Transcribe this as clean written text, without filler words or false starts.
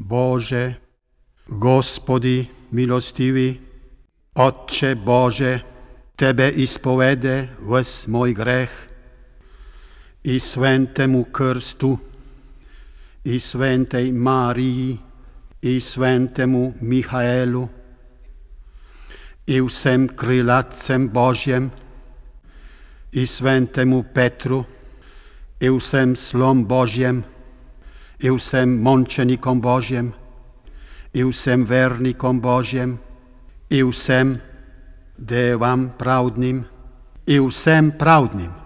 Bože, Gospodi milostivý, Otče Bože, Tebe ispovede ves moj greh i sventemu krstu, i sventej Mariji, i sventemu Mihaelu, i vsem krilatcem Božjem, i sventemu Petru, i vsem slom Božjem, i vsem mončenikom Božjem, i vsem vernikom Božjem, i vsem devam pravdnim, i vsem pravdnim.